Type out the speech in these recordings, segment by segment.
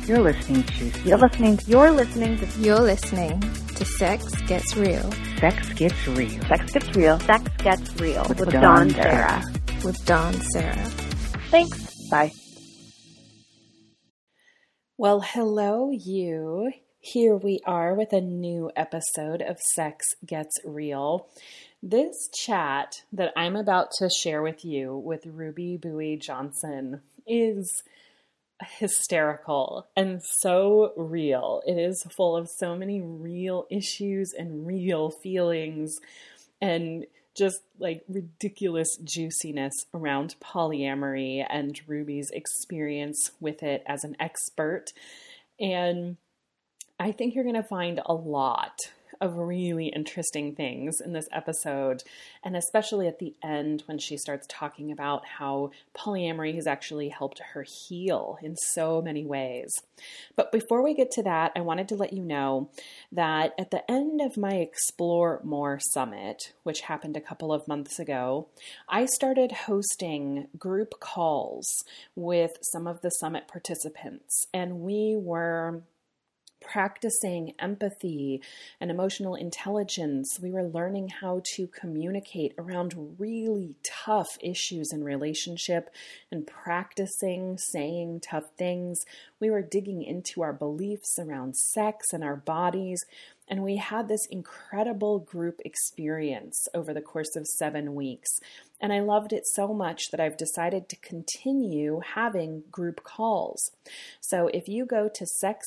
You're listening to Sex Gets Real. Sex Gets Real. Sex Gets Real. Sex Gets Real. With Dawn Sarah. With Dawn Sarah. Thanks. Bye. Well, hello, you. Here we are with a new episode of Sex Gets Real. This chat that I'm about to share with you with Ruby Bowie Johnson is hysterical and so real. It is full of so many real issues and real feelings and just like ridiculous juiciness around polyamory and Ruby's experience with it as an expert. And I think you're going to find a lot of really interesting things in this episode, and especially at the end when she starts talking about how polyamory has actually helped her heal in so many ways. But before we get to that, I wanted to let you know that at the end of my Explore More Summit, which happened a couple of months ago, I started hosting group calls with some of the summit participants, and we were practicing empathy and emotional intelligence. We were learning how to communicate around really tough issues in relationship and practicing saying tough things. We were digging into our beliefs around sex and our bodies. And we had this incredible group experience over the course of 7 weeks. And I loved it so much that I've decided to continue having group calls. So if you go to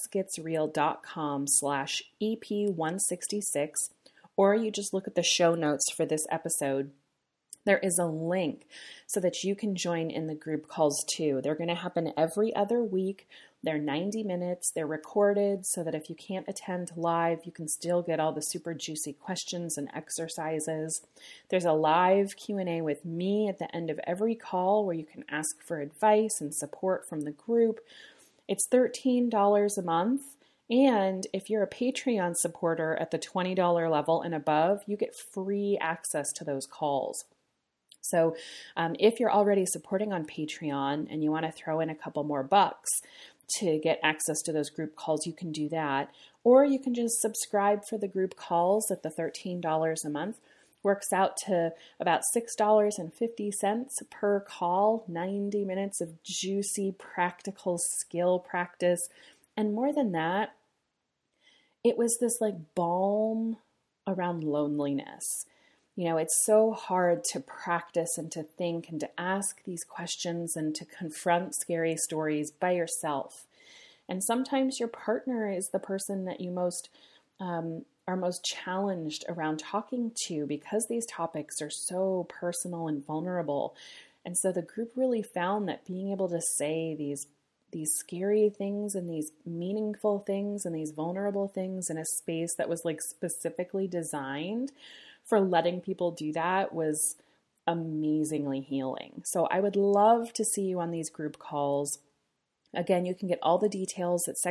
sexgetsreal.com/EP166, or you just look at the show notes for this episode, there is a link so that you can join in the group calls too. They're going to happen every other week. They're 90 minutes. They're recorded so that if you can't attend live, you can still get all the super juicy questions and exercises. There's a live Q&A with me at the end of every call where you can ask for advice and support from the group. It's $13 a month. And if you're a Patreon supporter at the $20 level and above, you get free access to those calls. So if you're already supporting on Patreon and you want to throw in a couple more bucks to get access to those group calls, you can do that. Or you can just subscribe for the group calls at the $13 a month. Works out to about $6.50 per call, 90 minutes of juicy practical skill practice. And more than that, it was this like balm around loneliness. You know, it's so hard to practice and to think and to ask these questions and to confront scary stories by yourself. And sometimes your partner is the person that you are most challenged around talking to because these topics are so personal and vulnerable. And so the group really found that being able to say these scary things and these meaningful things and these vulnerable things in a space that was like specifically designed for letting people do that was amazingly healing. So I would love to see you on these group calls. Again, you can get all the details at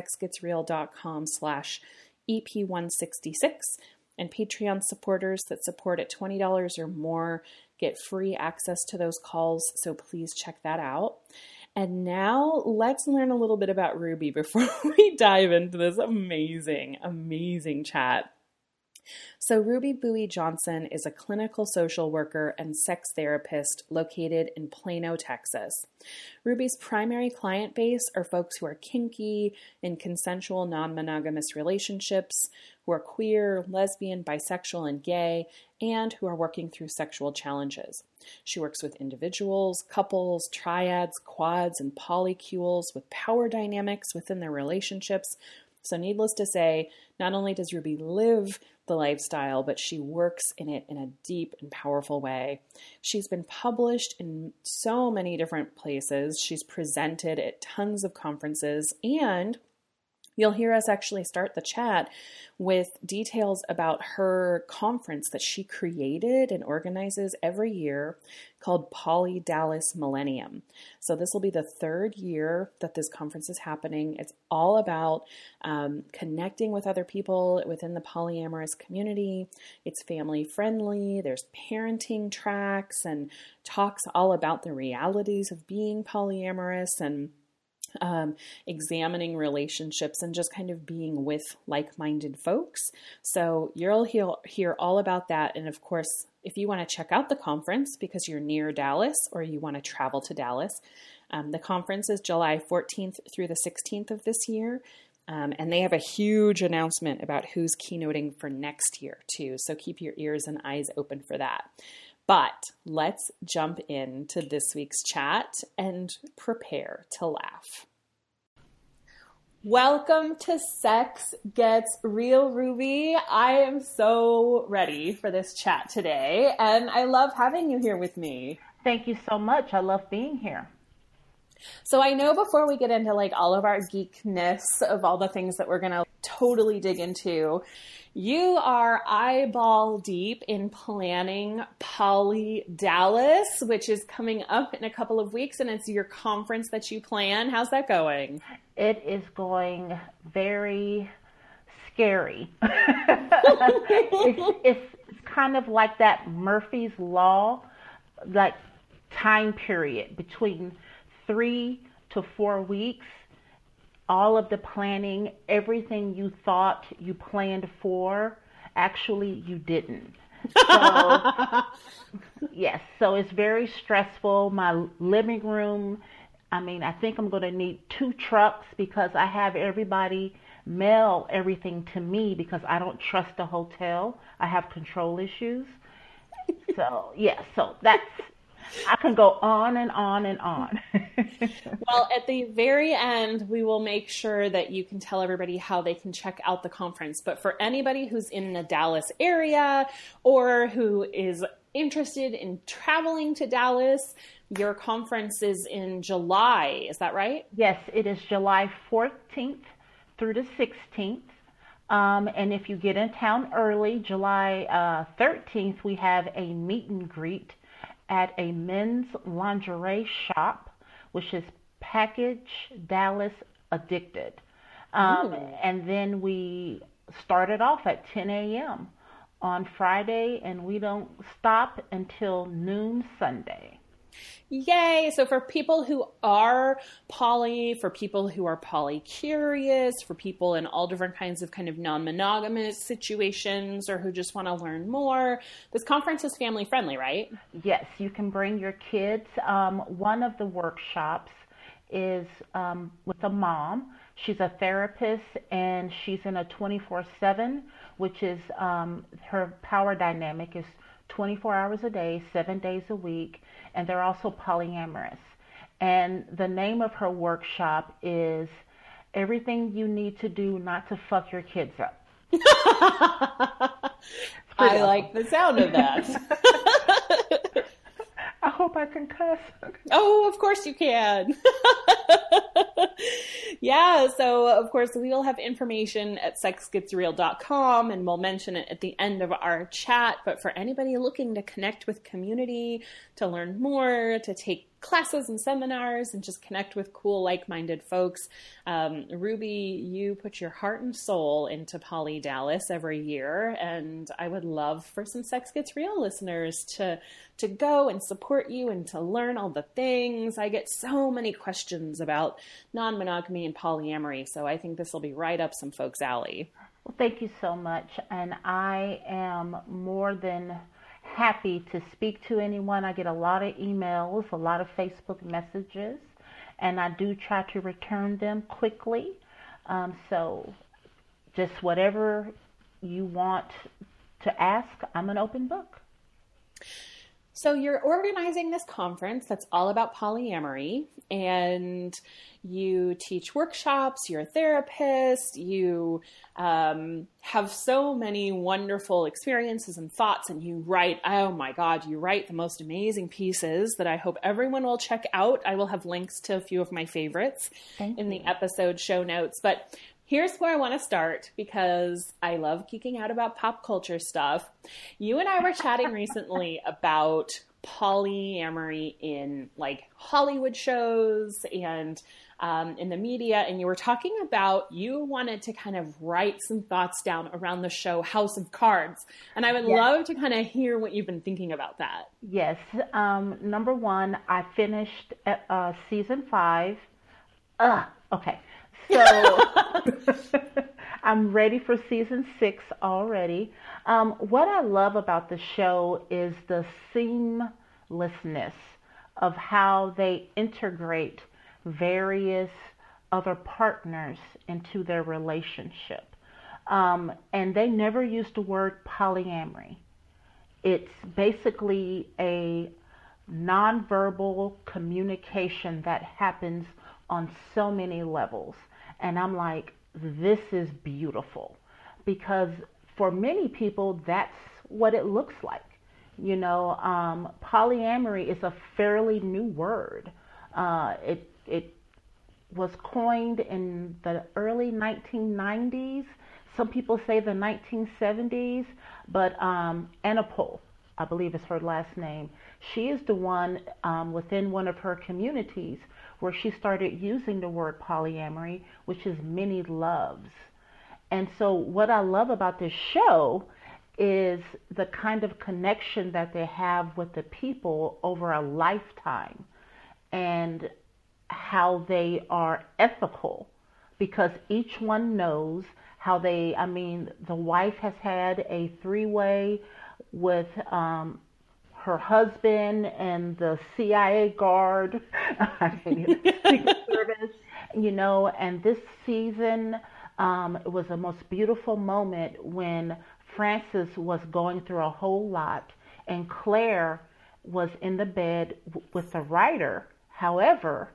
sexgetsreal.com/EP166, and Patreon supporters that support at $20 or more get free access to those calls. So please check that out. And now let's learn a little bit about Ruby before we dive into this amazing, amazing chat. So Ruby Bowie Johnson is a clinical social worker and sex therapist located in Plano, Texas. Ruby's primary client base are folks who are kinky, in consensual non-monogamous relationships, who are queer, lesbian, bisexual, and gay, and who are working through sexual challenges. She works with individuals, couples, triads, quads, and polycules with power dynamics within their relationships. So needless to say, not only does Ruby live the lifestyle, but she works in it in a deep and powerful way. She's been published in so many different places. She's presented at tons of conferences, and you'll hear us actually start the chat with details about her conference that she created and organizes every year called Poly Dallas Millennium. So this will be the third year that this conference is happening. It's all about connecting with other people within the polyamorous community. It's family friendly. There's parenting tracks and talks all about the realities of being polyamorous and examining relationships, and just kind of being with like-minded folks. So you'll hear all about that. And of course, if you want to check out the conference because you're near Dallas or you want to travel to Dallas, the conference is July 14th through the 16th of this year. And they have a huge announcement about who's keynoting for next year too. So keep your ears and eyes open for that. But let's jump into this week's chat and prepare to laugh. Welcome to Sex Gets Real, Ruby. I am so ready for this chat today, and I love having you here with me. Thank you so much. I love being here. So I know before we get into like all of our geekness of all the things that we're going to totally dig into, you are eyeball deep in planning Poly Dallas, which is coming up in a couple of weeks, and it's your conference that you plan. How's that going? It is going very scary. It's kind of like that Murphy's Law, like time period between 3 to 4 weeks. All of the planning, everything you thought you planned for, actually you didn't. So, yes, so it's very stressful. My living room, I think I'm going to need 2 trucks because I have everybody mail everything to me because I don't trust the hotel. I have control issues. So, so that's, I can go on and on and on. Well, at the very end, we will make sure that you can tell everybody how they can check out the conference. But for anybody who's in the Dallas area or who is interested in traveling to Dallas, your conference is in July. Is that right? Yes, it is July 14th through the 16th. And if you get in town early, July 13th, we have a meet and greet at a men's lingerie shop, which is Package Dallas Addicted. And then we started off at 10 a.m. on Friday, and we don't stop until noon Sunday. Yay! So for people who are poly, for people who are poly-curious, for people in all different kinds of kind of non-monogamous situations or who just want to learn more, this conference is family-friendly, right? Yes, you can bring your kids. One of the workshops is with a mom. She's a therapist, and she's in a 24/7, which is her power dynamic is 24 hours a day, 7 days a week, and they're also polyamorous. And the name of her workshop is Everything You Need to Do Not to Fuck Your Kids Up. I like the sound of that. I hope I can cuss. Oh, of course you can. Yeah, so of course we will have information at sexgetsreal.com and we'll mention it at the end of our chat. But for anybody looking to connect with community, to learn more, to take classes and seminars and just connect with cool, like-minded folks, Ruby, you put your heart and soul into Poly Dallas every year, and I would love for some Sex Gets Real listeners to go and support you and to learn all the things. I get so many questions about non-monogamy and polyamory, so I think this will be right up some folks' alley. Well, thank you so much, and I am more than happy to speak to anyone. I get a lot of emails, a lot of Facebook messages, and I do try to return them quickly. So just whatever you want to ask, I'm an open book. So you're organizing this conference that's all about polyamory, and you teach workshops, you're a therapist, you have so many wonderful experiences and thoughts, and you write, oh my God, you write the most amazing pieces that I hope everyone will check out. I will have links to a few of my favorites in the episode show notes, but here's where I want to start because I love geeking out about pop culture stuff. You and I were chatting recently about polyamory in like Hollywood shows and in the media, and you were talking about you wanted to kind of write some thoughts down around the show House of Cards, and I would love to kind of hear what you've been thinking about that. Yes. Number one, I finished season 5 Okay. So I'm ready for season 6 already. What I love about the show is the seamlessness of how they integrate various other partners into their relationship. And they never use the word polyamory. It's basically a nonverbal communication that happens on so many levels. And I'm like, this is beautiful, because for many people, that's what it looks like. You know, polyamory is a fairly new word. It was coined in the early 1990s. Some people say the 1970s, but Anna Pohl, I believe is her last name, she is the one within one of her communities where she started using the word polyamory, which is many loves. And so what I love about this show is the kind of connection that they have with the people over a lifetime, and how they are ethical, because each one knows how they, I mean, the wife has had a 3-way with her husband and the CIA guard, Secret Service, you know. And this season, it was the most beautiful moment when Frances was going through a whole lot, and Claire was in the bed with the writer. However,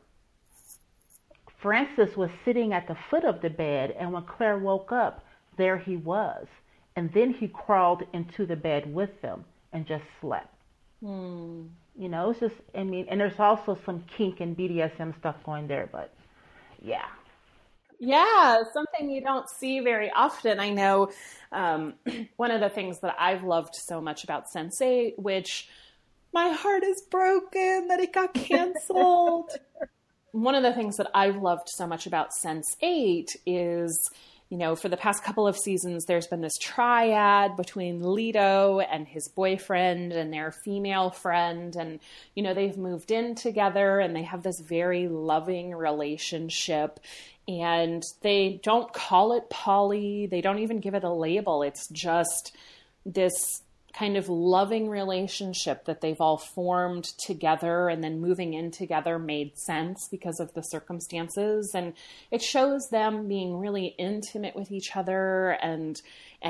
Frances was sitting at the foot of the bed, and when Claire woke up, there he was. And then he crawled into the bed with them and just slept. You know, it's just, I mean, and there's also some kink and BDSM stuff going there, but yeah. Yeah, something you don't see very often. I know one of the things that I've loved so much about Sense8, which my heart is broken that it got canceled. One of the things that I've loved so much about Sense8 is, you know, for the past couple of seasons, there's been this triad between Lito and his boyfriend and their female friend. And, you know, they've moved in together and they have this very loving relationship. And they don't call it poly. They don't even give it a label. It's just this kind of loving relationship that they've all formed together, and then moving in together made sense because of the circumstances. And it shows them being really intimate with each other, and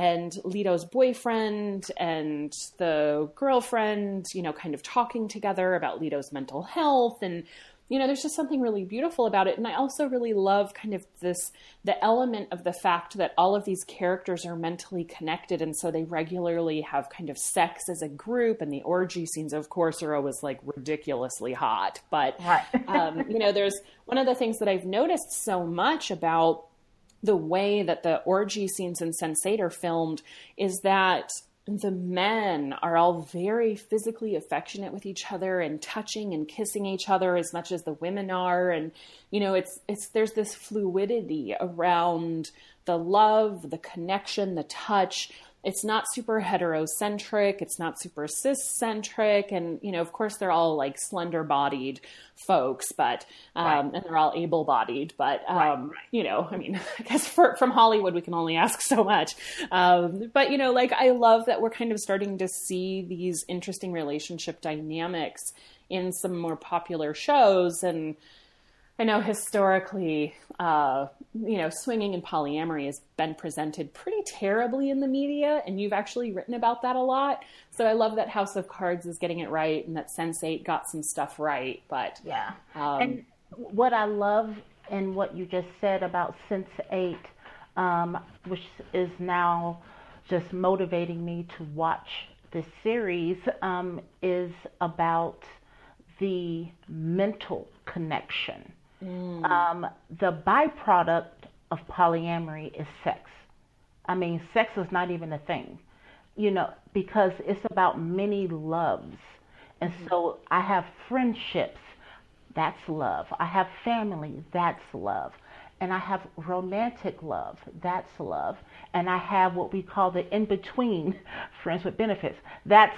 Lito's boyfriend and the girlfriend, you know, kind of talking together about Lito's mental health. And, you know, there's just something really beautiful about it. And I also really love kind of the element of the fact that all of these characters are mentally connected. And so they regularly have kind of sex as a group, and the orgy scenes, of course, are always like ridiculously hot. But, you know, there's one of the things that I've noticed so much about the way that the orgy scenes in Sense8 are filmed is that the men are all very physically affectionate with each other and touching and kissing each other as much as the women are. And, you know, there's this fluidity around the love, the connection, the touch. It's not super heterocentric. It's not super cis-centric. And, you know, of course, they're all like slender-bodied folks, but, and they're all able-bodied. But, you know, I mean, I guess from Hollywood, we can only ask so much. But, you know, like, I love that we're kind of starting to see these interesting relationship dynamics in some more popular shows. And I know historically, you know, swinging and polyamory has been presented pretty terribly in the media, and you've actually written about that a lot. So I love that House of Cards is getting it right, and that Sense8 got some stuff right. But yeah, and what I love and what you just said about Sense8, which is now just motivating me to watch this series, is about the mental connection. The byproduct of polyamory is sex. I mean, sex is not even a thing, you know, because it's about many loves. And so I have friendships, that's love. I have family, that's love. And I have romantic love, that's love. And I have what we call the in-between, friends with benefits. That's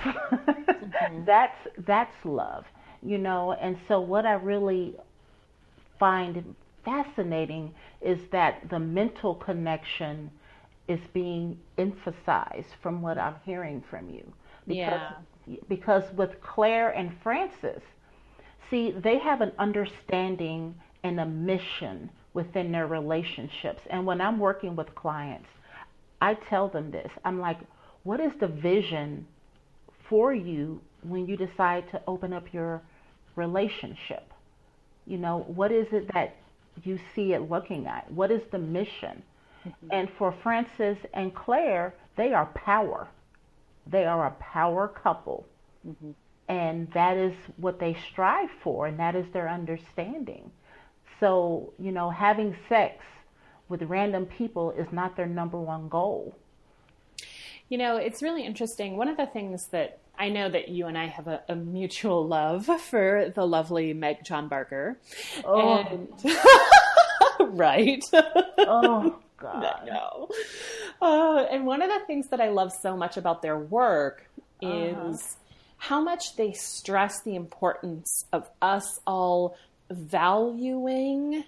that's love, you know. And so what I really find fascinating is that the mental connection is being emphasized from what I'm hearing from you. Because with Claire and Francis, see, they have an understanding and a mission within their relationships. And when I'm working with clients, I tell them this. I'm like, what is the vision for you when you decide to open up your relationship? You know, what is it that you see it looking at? What is the mission? Mm-hmm. And for Francis and Claire, they are power. They are a power couple. Mm-hmm. And that is what they strive for, and that is their understanding. So, you know, having sex with random people is not their number one goal. You know, it's really interesting. One of the things that I know that you and I have a mutual love for the lovely Meg John Barker. Oh. And right. Oh, God. No. And one of the things that I love so much about their work is how much they stress the importance of us all valuing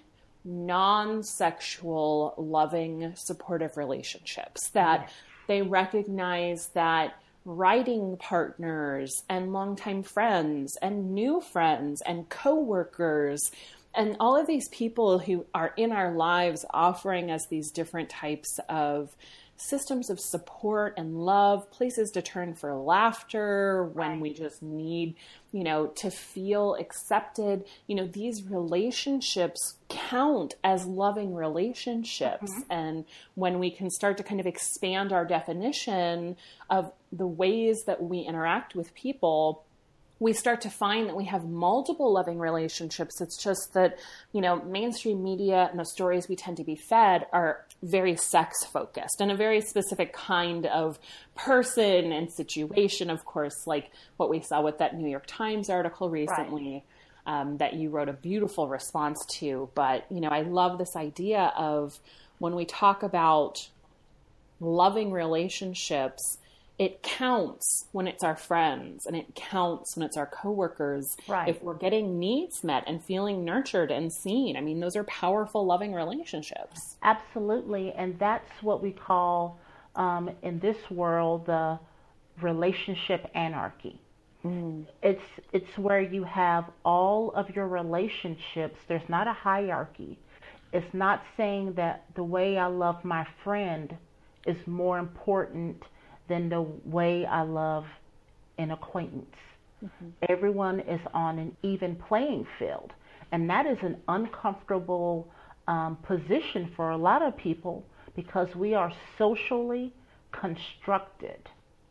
non-sexual, loving, supportive relationships. That they recognize that writing partners and longtime friends and new friends and coworkers and all of these people who are in our lives offering us these different types of systems of support and love, places to turn for laughter when we just need, you know, to feel accepted. You know, these relationships count as loving relationships. Mm-hmm. And when we can start to kind of expand our definition of the ways that we interact with people, we start to find that we have multiple loving relationships. It's just that, you know, mainstream media and the stories we tend to be fed are very sex focused and a very specific kind of person and situation. Of course, like what we saw with that New York Times article recently, that you wrote a beautiful response to. But, you know, I love this idea of when we talk about loving relationships, it counts when it's our friends and it counts when it's our coworkers. Right. If we're getting needs met and feeling nurtured and seen. I mean, those are powerful, loving relationships. Absolutely. And that's what we call, in this world, the relationship anarchy. Mm. It's where you have all of your relationships. There's not a hierarchy. It's not saying that the way I love my friend is more important than the way I love an acquaintance. Mm-hmm. Everyone is on an even playing field. And that is an uncomfortable position for a lot of people because we are socially constructed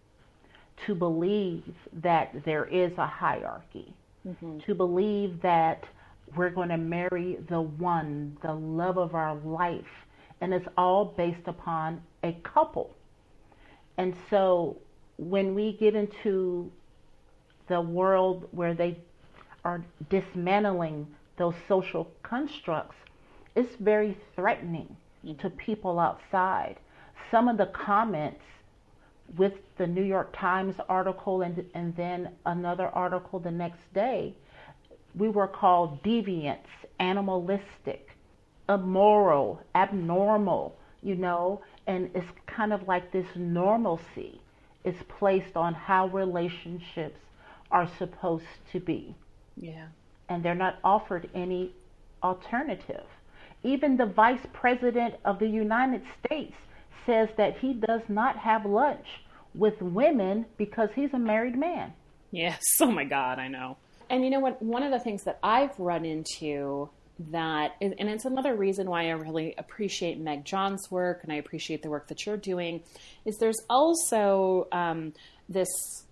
to believe that there is a hierarchy, to believe that we're going to marry the one, the love of our life. And it's all based upon a couple. And so when we get into the world where they are dismantling those social constructs, it's very threatening to people outside. Some of the comments with the New York Times article and then another article the next day, we were called deviants, animalistic, immoral, abnormal, you know, and it's kind of like this normalcy is placed on how relationships are supposed to be. Yeah. And they're not offered any alternative. Even the Vice President of the United States says that he does not have lunch with women because he's a married man. Yes. Oh my God, I know. And you know what? One of the things that I've run into that, and it's another reason why I really appreciate Meg John's work and I appreciate the work that you're doing, is there's also this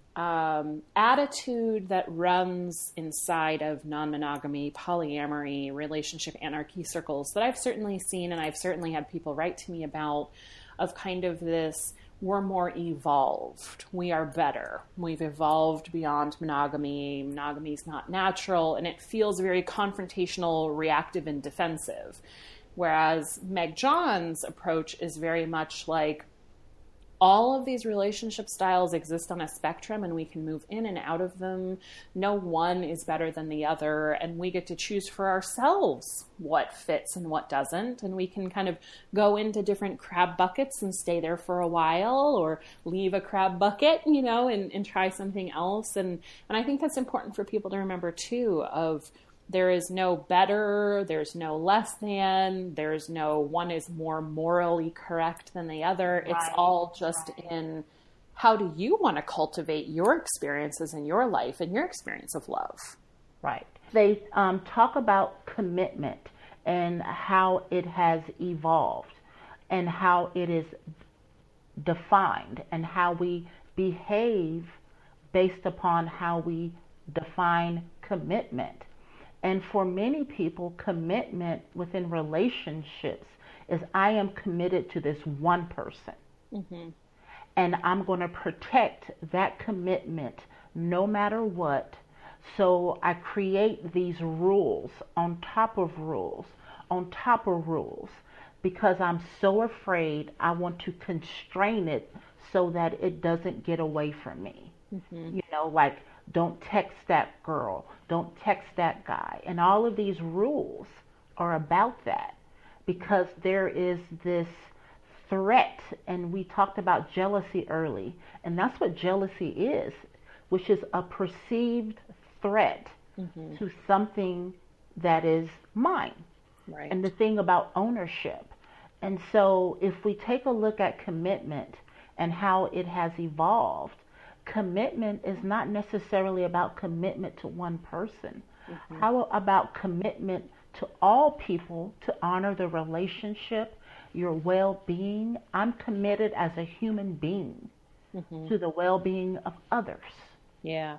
attitude that runs inside of non-monogamy, polyamory, relationship anarchy circles that I've certainly seen and I've certainly had people write to me about, of kind of this, we're more evolved. We are better. We've evolved beyond monogamy. Monogamy is not natural, and it feels very confrontational, reactive, and defensive. Whereas Meg John's approach is very much like, all of these relationship styles exist on a spectrum and we can move in and out of them. No one is better than the other, and we get to choose for ourselves what fits and what doesn't. And we can kind of go into different crab buckets and stay there for a while, or leave a crab bucket, you know, and try something else. And I think that's important for people to remember too, of there is no better, there's no less than, there's no one is more morally correct than the other. It's all just in how do you want to cultivate your experiences in your life and your experience of love. Right. They talk about commitment and how it has evolved and how it is defined and how we behave based upon how we define commitment. And for many people, commitment within relationships is I am committed to this one person. Mm-hmm. And I'm going to protect that commitment no matter what. So I create these rules on top of rules, on top of rules, because I'm so afraid I want to constrain it so that it doesn't get away from me. Mm-hmm. You know, like, don't text that girl, don't text that guy. And all of these rules are about that, because there is this threat, and we talked about jealousy early, and that's what jealousy is, which is a perceived threat mm-hmm. to something that is mine. Right. And the thing about ownership. And so if we take a look at commitment and how it has evolved, commitment is not necessarily about commitment to one person. Mm-hmm. How about commitment to all people to honor the relationship, your well-being? I'm committed as a human being mm-hmm. to the well-being of others. Yeah.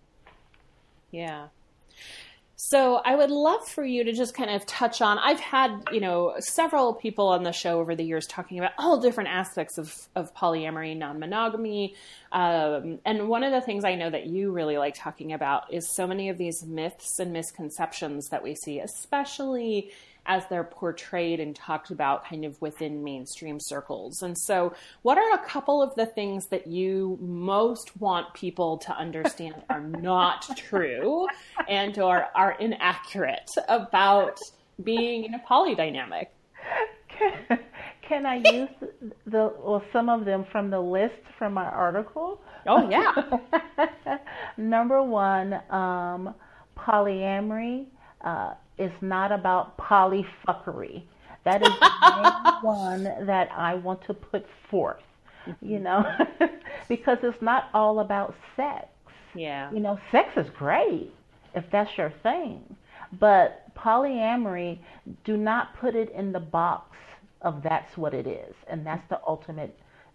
Yeah. So I would love for you to just kind of touch on, I've had, you know, several people on the show over the years talking about all different aspects of polyamory, non-monogamy. And one of the things I know that you really like talking about is so many of these myths and misconceptions that we see, especially as they're portrayed and talked about kind of within mainstream circles. And so what are a couple of the things that you most want people to understand are not true and or are inaccurate about being in a poly dynamic? Can I use some of them from the list from my article? Oh, yeah. Number one, polyamory is not about polyfuckery. That is the main one that I want to put forth, you know, because it's not all about sex. Yeah. You know, sex is great if that's your thing, but polyamory, do not put it in the box of that's what it is, and that's the ultimate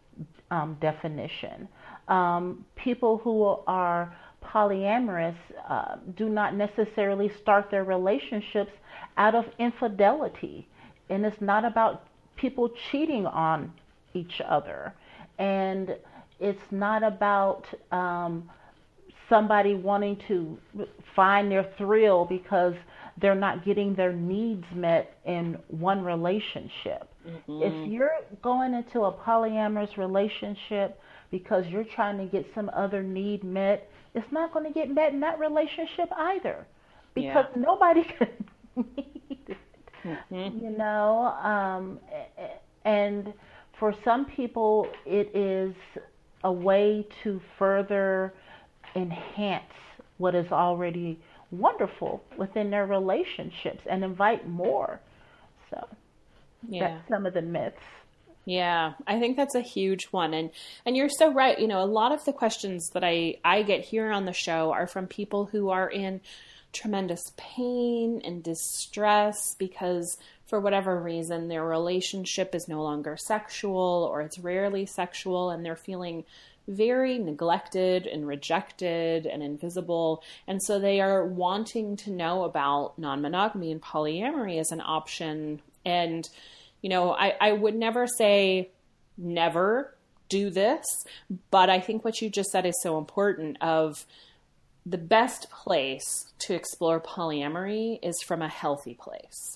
definition. People who are polyamorous do not necessarily start their relationships out of infidelity, and it's not about people cheating on each other, and it's not about somebody wanting to find their thrill because they're not getting their needs met in one relationship. Mm-hmm. If you're going into a polyamorous relationship because you're trying to get some other need met, it's not going to get met in that relationship either, because nobody can meet it, mm-hmm. you know. And for some people, it is a way to further enhance what is already wonderful within their relationships and invite more. So that's some of the myths. Yeah, I think that's a huge one. And you're so right. You know, a lot of the questions that I get here on the show are from people who are in tremendous pain and distress because for whatever reason, their relationship is no longer sexual, or it's rarely sexual, and they're feeling very neglected and rejected and invisible. And so they are wanting to know about non-monogamy and polyamory as an option. And you know, I would never say never do this, but I think what you just said is so important. Of the best place to explore polyamory is from a healthy place.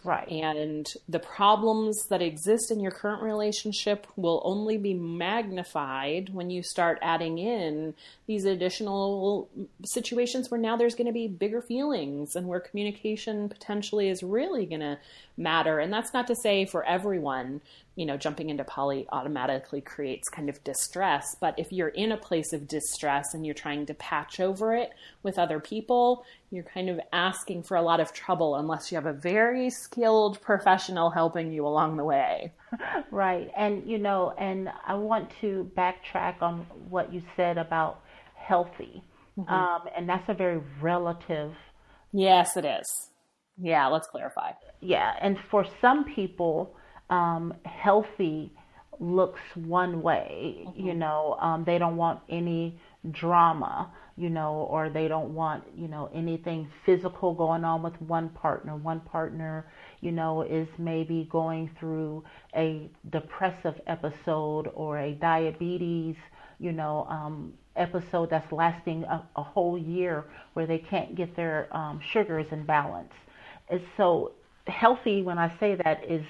Right. And the problems that exist in your current relationship will only be magnified when you start adding in these additional situations where now there's going to be bigger feelings and where communication potentially is really going to matter. And that's not to say for everyone, you know, jumping into poly automatically creates kind of distress. But if you're in a place of distress and you're trying to patch over it with other people, you're kind of asking for a lot of trouble unless you have a very skilled professional helping you along the way. Right. And, you know, and I want to backtrack on what you said about healthy. And that's a very relative. Yes, it is. Yeah, let's clarify. Yeah. And for some people, healthy looks one way, you know, they don't want any drama, you know, or they don't want, you know, anything physical going on with one partner. One partner, you know, is maybe going through a depressive episode or a diabetes, you know, episode that's lasting a whole year where they can't get their sugars in balance. And so healthy, when I say that, is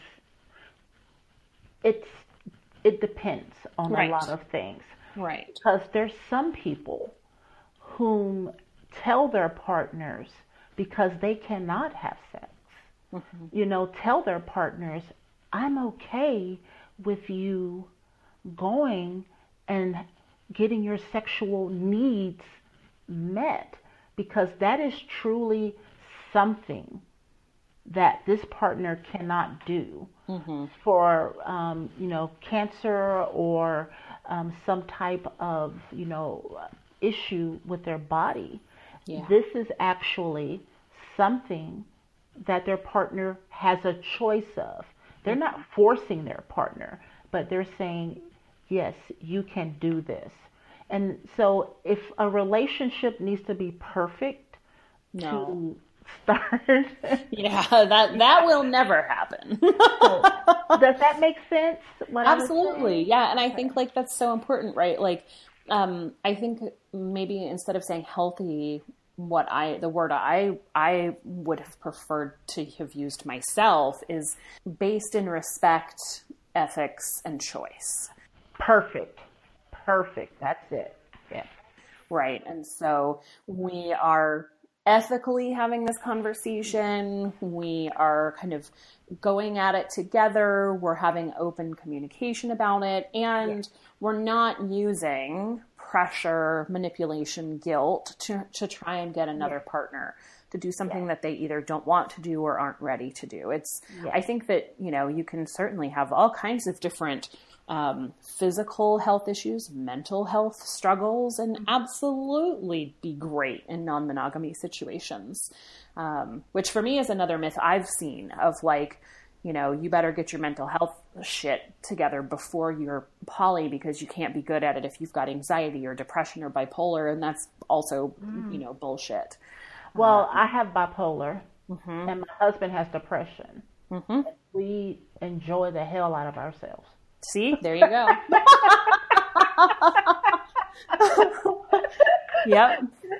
it depends on Right. a lot of things. Right. Because there's some people whom tell their partners, because they cannot have sex, you know, tell their partners, I'm okay with you going and getting your sexual needs met, because that is truly something that this partner cannot do for, you know, cancer or some type of, you know, issue with their body. Yeah. This is actually something that their partner has a choice of. They're not forcing their partner, but they're saying, yes, you can do this. And so if a relationship needs to be perfect to start. Yeah, that will never happen. Does that make sense? Absolutely. Yeah. And I think like that's so important, right? Like, I think maybe instead of saying healthy, the word I would have preferred to have used myself is based in respect, ethics, and choice. Perfect. That's it. Yeah. Right. And so we are ethically having this conversation. We are kind of going at it together. We're having open communication about it. And we're not using pressure, manipulation, guilt to try and get another partner to do something that they either don't want to do or aren't ready to do. I think that, you know, you can certainly have all kinds of different physical health issues, mental health struggles, and absolutely be great in non-monogamy situations. Which for me is another myth I've seen of like, you know, you better get your mental health shit together before you're poly because you can't be good at it if you've got anxiety or depression or bipolar. And that's also, you know, bullshit. Well, I have bipolar and my husband has depression. And we enjoy the hell out of ourselves. See, there you go. Yep.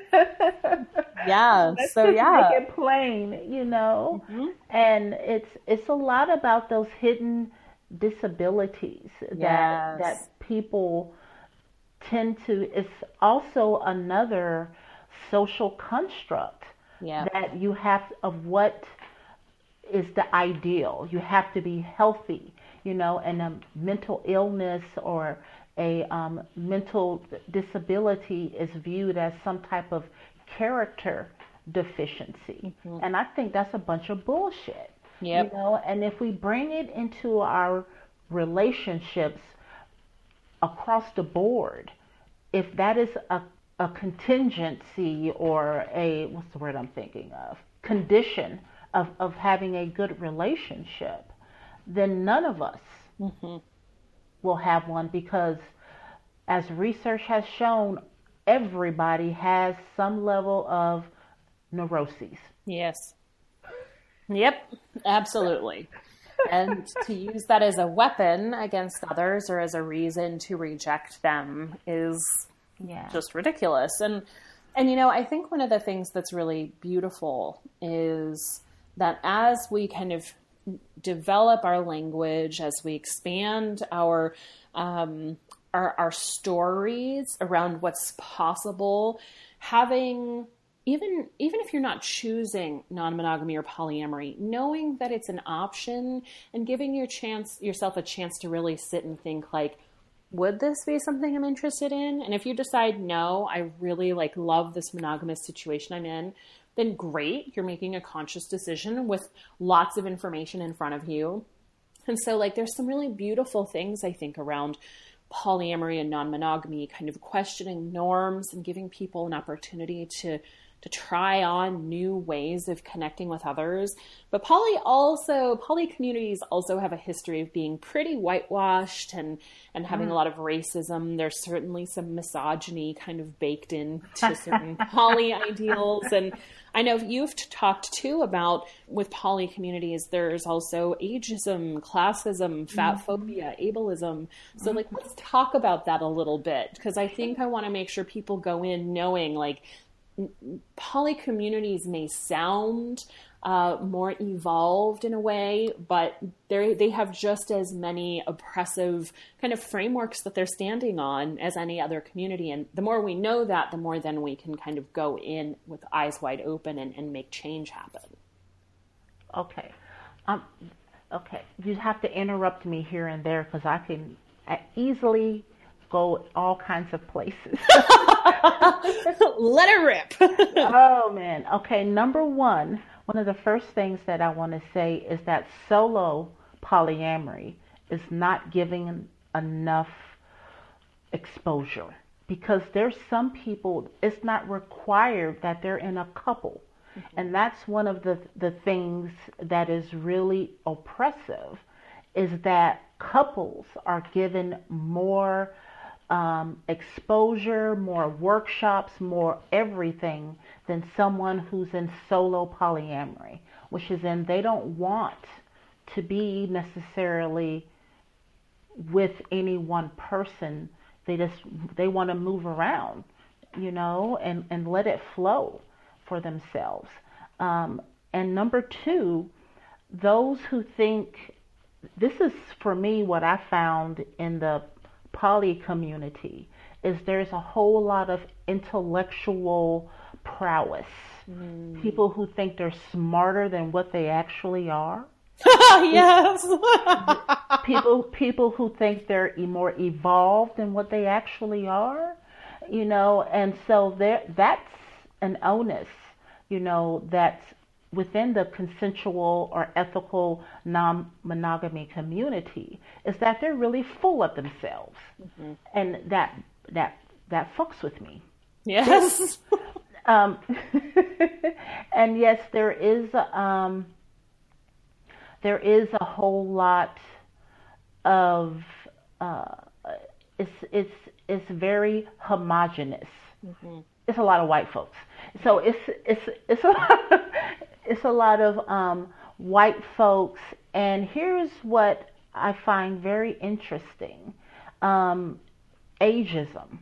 Yeah. Let's So just yeah. make it plain, you know. And it's a lot about those hidden disabilities that people tend to. It's also another social construct that you have of what is the ideal. You have to be healthy, you know, and a mental illness or a mental disability is viewed as some type of character deficiency. And I think that's a bunch of bullshit. You know, and if we bring it into our relationships across the board, if that is a contingency or a, what's the word I'm thinking of, condition of having a good relationship, then none of us will have one, because as research has shown, everybody has some level of neuroses. Yes. Yep, absolutely. And to use that as a weapon against others or as a reason to reject them is just ridiculous. And you know, I think one of the things that's really beautiful is that as we kind of develop our language, as we expand our stories around what's possible, having, even if you're not choosing non-monogamy or polyamory, knowing that it's an option and giving yourself a chance to really sit and think, like, would this be something I'm interested in? And if you decide, no, I really love this monogamous situation I'm in, then great, you're making a conscious decision with lots of information in front of you. And so there's some really beautiful things, I think, around polyamory and non-monogamy, kind of questioning norms and giving people an opportunity to try on new ways of connecting with others. But poly communities also have a history of being pretty whitewashed and having a lot of racism. There's certainly some misogyny kind of baked into certain poly ideals. And I know you've talked too about, with poly communities, there's also ageism, classism, fat phobia, ableism. So let's talk about that a little bit, because I think I want to make sure people go in knowing poly communities may sound more evolved in a way, but they have just as many oppressive kind of frameworks that they're standing on as any other community. And the more we know that, the more then we can kind of go in with eyes wide open and make change happen. Okay. Okay. You have to interrupt me here and there, because I can easily go all kinds of places. Let it rip. Oh, man. Okay. Number one of the first things that I want to say is that solo polyamory is not giving enough exposure, because there's some people, it's not required that they're in a couple. And that's one of the things that is really oppressive, is that couples are given more exposure, more workshops, more everything than someone who's in solo polyamory, which is in they don't want to be necessarily with any one person. They want to move around, and let it flow for themselves. And number two, those who think, this is for me what I found in the poly community, is there's a whole lot of intellectual prowess. People who think they're smarter than what they actually are. Yes. people who think they're more evolved than what they actually are, and so that's an onus, that's within the consensual or ethical non-monogamy community, is that they're really full of themselves. And that fucks with me. Yes. And yes, there is a whole lot of it's very homogenous. It's a lot of white folks. So it's a lot of white folks. And here's what I find very interesting: ageism.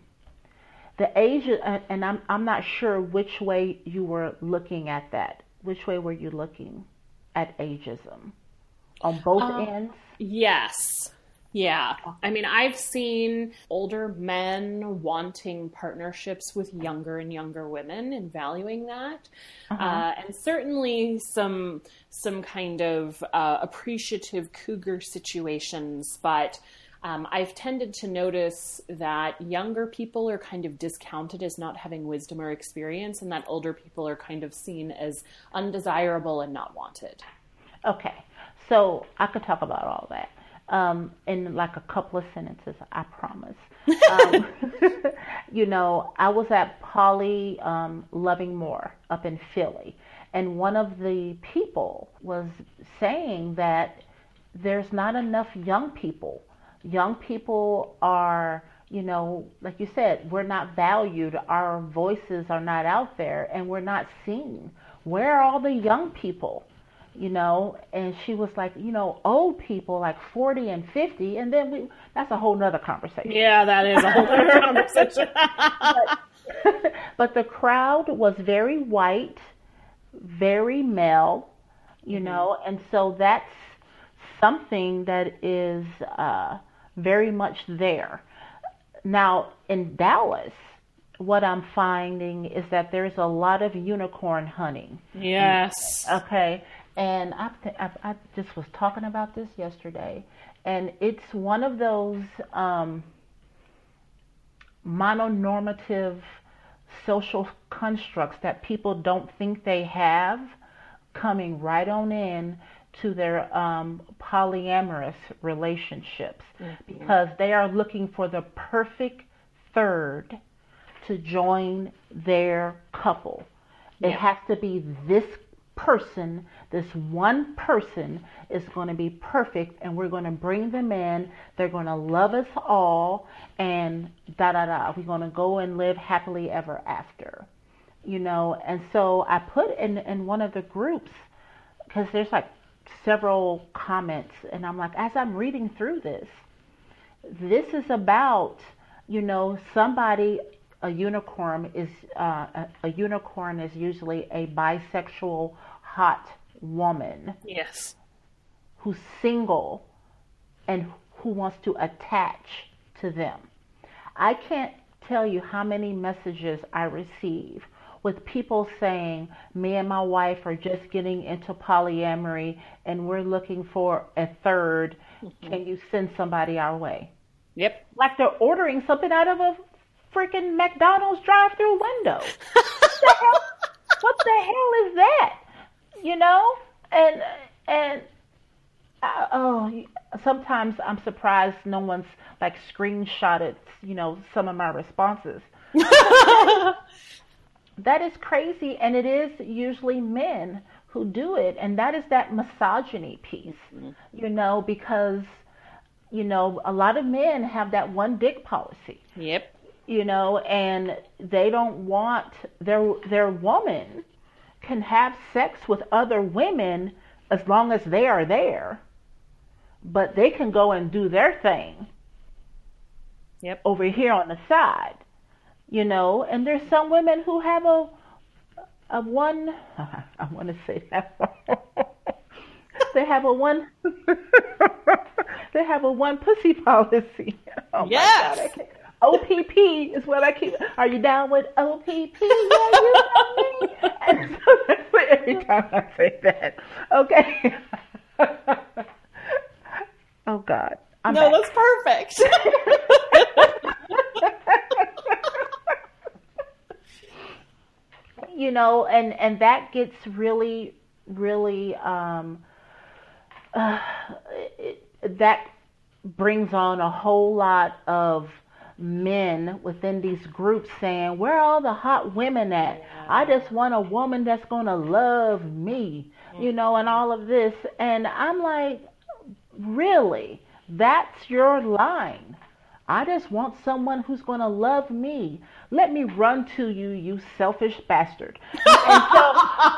And I'm not sure which way you were looking at that. Which way were you looking at ageism? On both ends? Yes. Yeah. I mean, I've seen older men wanting partnerships with younger and younger women and valuing that. And certainly some kind of appreciative cougar situations, but I've tended to notice that younger people are kind of discounted as not having wisdom or experience, and that older people are kind of seen as undesirable and not wanted. Okay. So I could talk about all that. In like a couple of sentences, I promise. I was at Poly Loving More up in Philly, and one of the people was saying that there's not enough young people. Young people are, like you said, we're not valued. Our voices are not out there, and we're not seen. Where are all the young people? And she was like, old people like 40 and 50, and then that's a whole nother conversation. Yeah, that is a whole nother conversation. But the crowd was very white, very male, and so that's something that is very much there. Now, in Dallas, what I'm finding is that there's a lot of unicorn hunting. Yes. Okay. And I just was talking about this yesterday, and it's one of those mononormative social constructs that people don't think they have coming right on in to their polyamorous relationships, because they are looking for the perfect third to join their couple. It has to be this person, this one person is going to be perfect, and we're going to bring them in. They're going to love us all, and We're going to go and live happily ever after, And so I put in one of the groups, because there's like several comments, and I'm like, as I'm reading through this is about, somebody. A unicorn is usually a bisexual hot woman. Yes. Who's single and who wants to attach to them. I can't tell you how many messages I receive with people saying, me and my wife are just getting into polyamory and we're looking for a third. Can you send somebody our way? Yep. Like they're ordering something out of a freaking McDonald's drive-through window. What the hell is that? Sometimes I'm surprised no one's like screenshotted, some of my responses. That is crazy, and it is usually men who do it, and that is that misogyny piece, because a lot of men have that one dick policy. Yep. And they don't want their woman can have sex with other women as long as they are there, but they can go and do their thing. Yep. Over here on the side, and there's some women who have a one, I want to say that they have a one they have a one pussy policy. Oh yes. My God, OPP is what I keep. Are you down with OPP? Yeah, you know me. And so that's what every time I say that. Okay. Oh God. I'm no, back. That's perfect. And that gets really, really that brings on a whole lot of men within these groups saying, where are all the hot women at? Yeah. I just want a woman that's going to love me, and all of this. And I'm like, really? That's your line? I just want someone who's going to love me. Let me run to you, you selfish bastard. And so...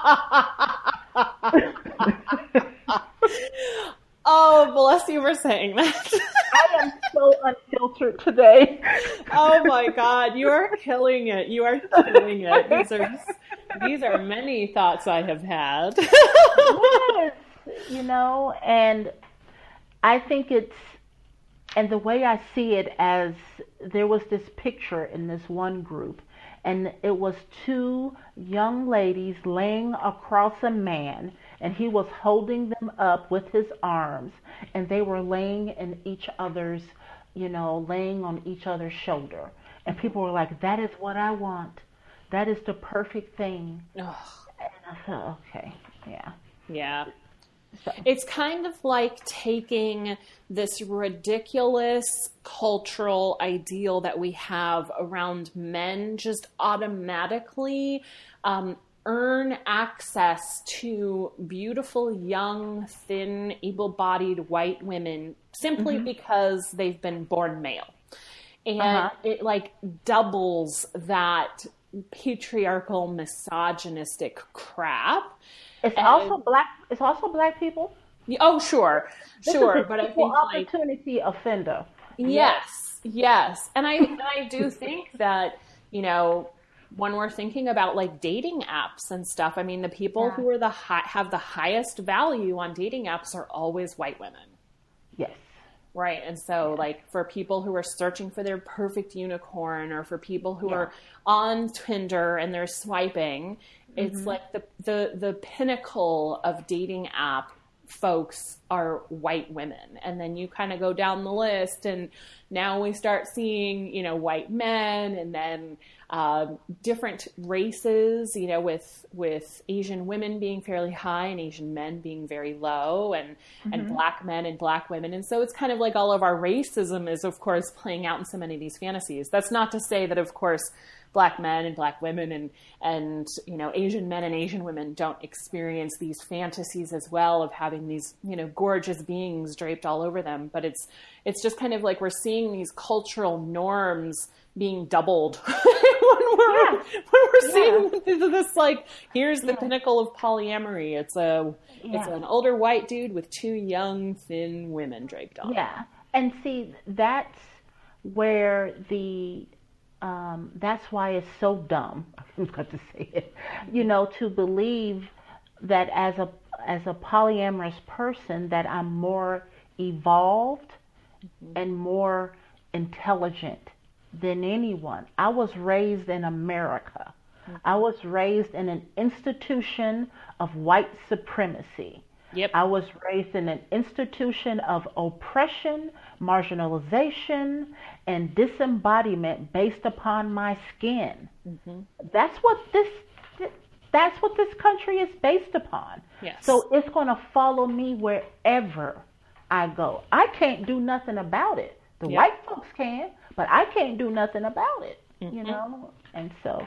Oh, bless you for saying that. I am so unfiltered today. Oh my God, you are killing it. You are killing it. These are many thoughts I have had. Yes, and I think and the way I see it, as there was this picture in this one group, and it was two young ladies laying across a man, and he was holding them up with his arms, and they were laying in each other's, laying on each other's shoulder. And people were like, that is what I want. That is the perfect thing. Ugh. And I thought, okay, yeah. Yeah. So. It's kind of like taking this ridiculous cultural ideal that we have around men just automatically earn access to beautiful, young, thin, able-bodied white women simply because they've been born male. And it like doubles that patriarchal, misogynistic crap. It's also black people. Oh, sure. But I think opportunity offender. Yes. And I do think that, when we're thinking about like dating apps and stuff, I mean, the people who are have the highest value on dating apps are always white women. Yes. Right. And so like for people who are searching for their perfect unicorn, or for people who are on Tinder and they're swiping, it's like the pinnacle of dating app folks are white women. And then you kind of go down the list, and now we start seeing, white men, and then different races, with Asian women being fairly high and Asian men being very low, and black men and black women. And so it's kind of like all of our racism is, of course, playing out in so many of these fantasies. That's not to say that, of course, black men and black women and Asian men and Asian women don't experience these fantasies as well, of having these, gorgeous beings draped all over them. But it's just kind of like we're seeing these cultural norms being doubled when we're seeing this, like, here's the pinnacle of polyamory. It's an older white dude with two young, thin women draped on. Yeah. And see, that's where that's why it's so dumb. I'm going to say it, to believe that as a polyamorous person that I'm more evolved and more intelligent than anyone. I was raised in America. I was raised in an institution of white supremacy. Yep. I was raised in an institution of oppression, marginalization, and disembodiment based upon my skin. That's what this country is based upon. Yes. So it's going to follow me wherever I go. I can't do nothing about it. The white folks can, but I can't do nothing about it, And so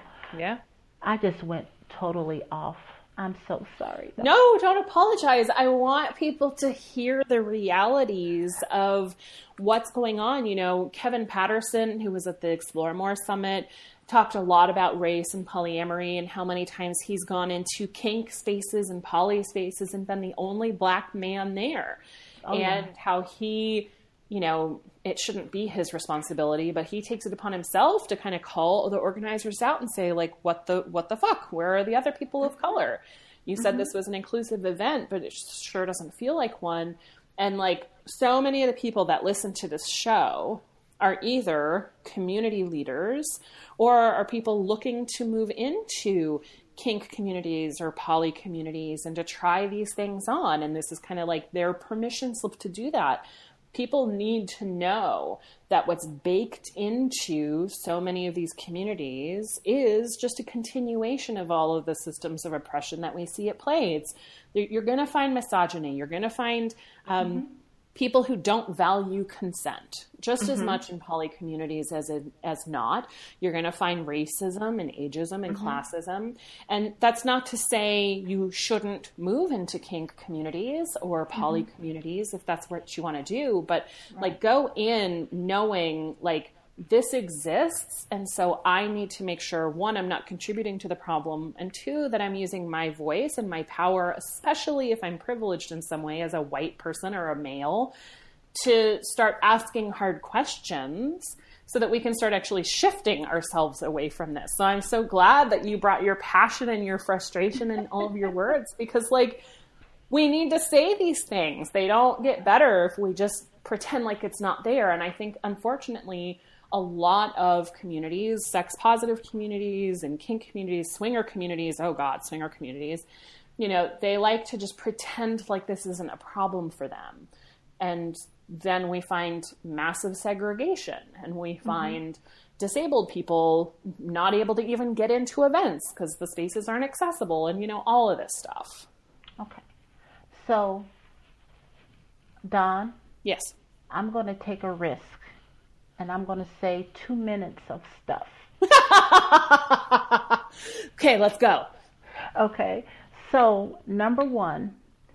I just went totally off. I'm so sorry. No, don't apologize. I want people to hear the realities of what's going on. Kevin Patterson, who was at the Explore More Summit, talked a lot about race and polyamory and how many times he's gone into kink spaces and poly spaces and been the only black man there. How he, it shouldn't be his responsibility, but he takes it upon himself to kind of call the organizers out and say, like, what the fuck? Where are the other people of color? You said this was an inclusive event, but it sure doesn't feel like one. And like so many of the people that listen to this show are either community leaders or are people looking to move into kink communities or poly communities and to try these things on. And this is kind of like their permission slip to do that. People need to know that what's baked into so many of these communities is just a continuation of all of the systems of oppression that we see at play. You're going to find misogyny. You're going to find people who don't value consent just as much in poly communities as not. You're going to find racism and ageism and classism. And that's not to say you shouldn't move into kink communities or poly communities if that's what you want to do, but like go in knowing like this exists. And so I need to make sure, one, I'm not contributing to the problem, and two, that I'm using my voice and my power, especially if I'm privileged in some way as a white person or a male, to start asking hard questions so that we can start actually shifting ourselves away from this. So I'm so glad that you brought your passion and your frustration in all of your words, because like we need to say these things. They don't get better if we just pretend like it's not there. And I think, unfortunately, a lot of communities, sex positive communities and kink communities, swinger communities, swinger communities, they like to just pretend like this isn't a problem for them. And then we find massive segregation, and we find disabled people not able to even get into events because the spaces aren't accessible, and, all of this stuff. Okay. So, Dawn? Yes. I'm going to take a risk. And I'm going to say 2 minutes of stuff. Okay, let's go. Okay. So, number one,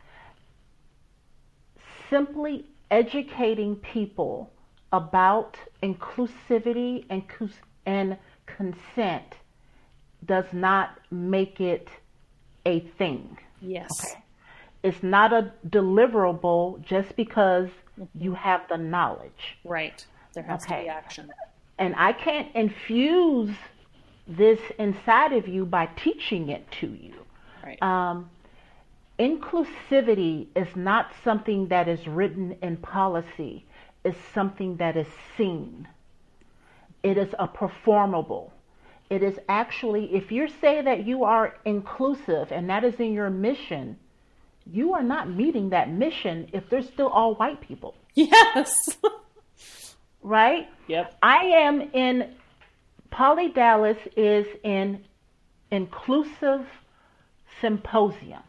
simply educating people about inclusivity and consent does not make it a thing. Yes. Okay. It's not a deliverable just because you have the knowledge. Right. There has to be action. And I can't infuse this inside of you by teaching it to you. Right. inclusivity is not something that is written in policy. It's something that is seen. It is a performable. It is actually, if you say that you are inclusive and that is in your mission, you are not meeting that mission if there's still all white people. Yes. Right? Yep. I am in, Poly Dallas is in Inclusive Symposium.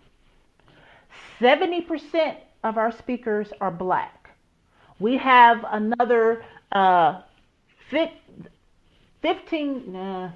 70% of our speakers are Black. We have another 15%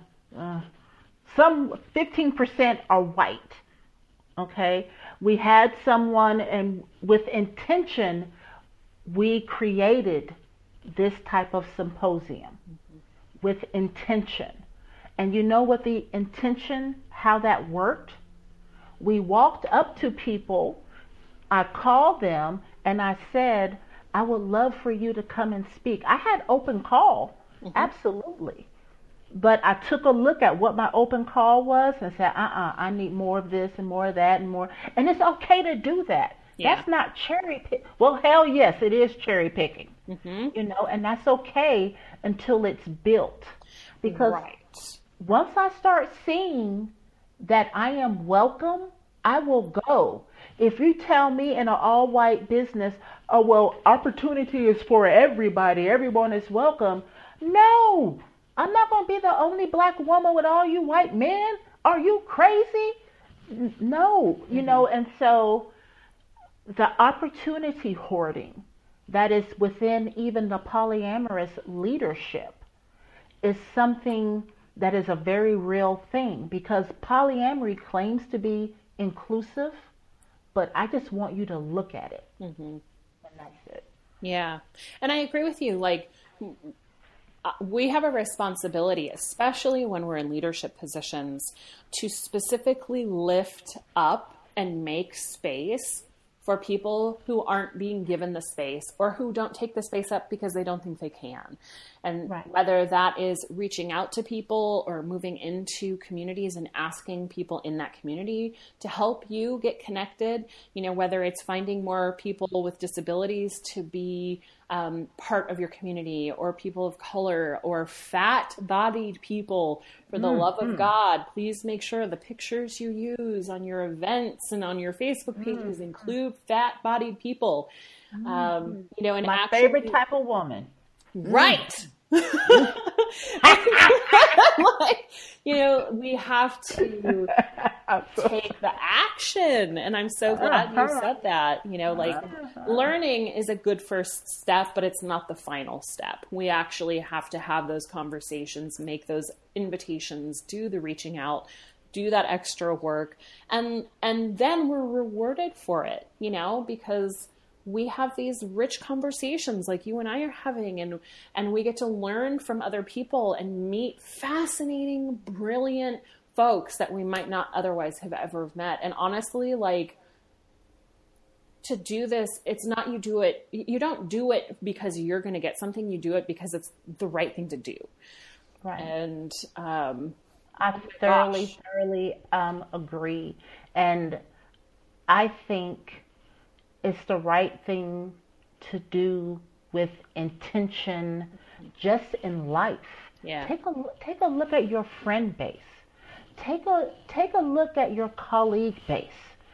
are white. Okay, we had someone, and with intention, we created this type of symposium with intention. And you know what the intention, how that worked? We walked up to people, I called them, and I said, I would love for you to come and speak. I had open call, absolutely. But I took a look at what my open call was and said, I need more of this and more of that and more. And it's okay to do that. Yeah. That's not cherry pick. Well, hell yes, it is cherry picking. You know, and that's okay until it's built. Because once I start seeing that I am welcome, I will go. If you tell me in an all-white business, oh, well, opportunity is for everybody, everyone is welcome. No, I'm not going to be the only Black woman with all you white men. Are you crazy? No, you know, and so the opportunity hoarding that is within even the polyamorous leadership is something that is a very real thing, because polyamory claims to be inclusive, but I just want you to look at it. And that's it. Yeah. And I agree with you. Like, we have a responsibility, especially when we're in leadership positions, to specifically lift up and make space for people who aren't being given the space or who don't take the space up because they don't think they can. And whether that is reaching out to people or moving into communities and asking people in that community to help you get connected, you know, whether it's finding more people with disabilities to be part of your community, or people of color, or fat-bodied people, for the love of God, please make sure the pictures you use on your events and on your Facebook pages include fat-bodied people. You know, and my favorite type of woman. Right. Like, you know, we have to take the action. And I'm so glad you said that. You know, like, learning is a good first step, but it's not the final step. We actually have to have those conversations, make those invitations, do the reaching out, do that extra work. And then we're rewarded for it, you know, because we have these rich conversations like you and I are having, and we get to learn from other people and meet fascinating, brilliant folks that we might not otherwise have ever met. And honestly, like, to do this, it's not, you don't do it because you're going to get something. You do it because it's the right thing to do. Right. And I thoroughly agree. And I think it's the right thing to do with intention, just in life. Yeah. Take a look at your friend base. Take a look at your colleague base.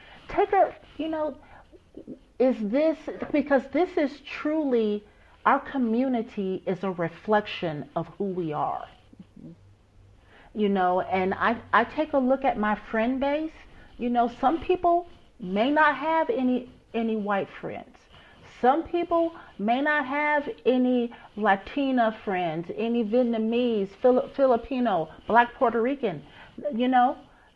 Is this, because this is truly, our community is a reflection of who we are. You know, and I take a look at my friend base. You know, some people may not have any white friends. Some people may not have any Latina friends, any Vietnamese, Filipino, Black Puerto Rican. You know,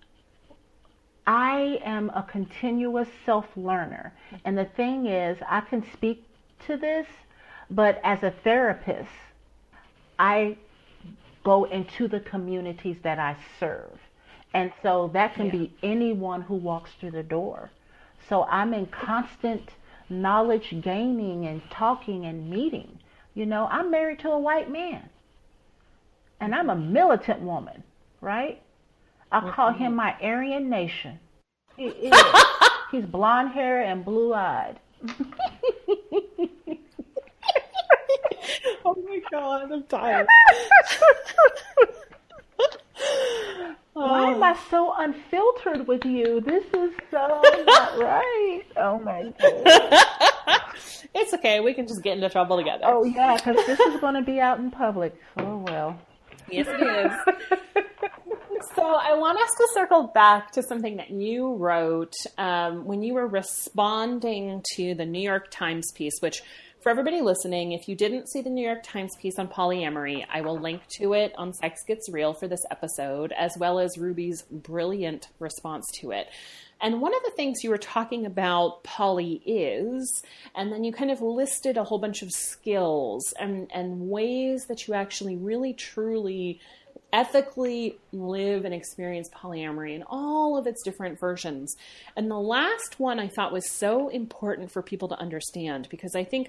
I am a continuous self-learner. And the thing is, I can speak to this, but as a therapist, I go into the communities that I serve. And so that can be anyone who walks through the door. So I'm in constant knowledge gaining and talking and meeting. You know, I'm married to a white man, and I'm a militant woman, right? I call him my Aryan Nation. He is. He's blonde hair and blue eyed. Oh my God, I'm tired. Why am I so unfiltered with you? This is so not right. Oh my God. It's okay. We can just get into trouble together. Oh yeah, because this is going to be out in public. Oh well. Yes, it is. So I want us to circle back to something that you wrote when you were responding to the New York Times piece, which for everybody listening, if you didn't see the New York Times piece on polyamory, I will link to it on Sex Gets Real for this episode, as well as Ruby's brilliant response to it. And one of the things you were talking about poly is, and then you kind of listed a whole bunch of skills and ways that you actually really truly ethically live and experience polyamory in all of its different versions. And the last one I thought was so important for people to understand, because I think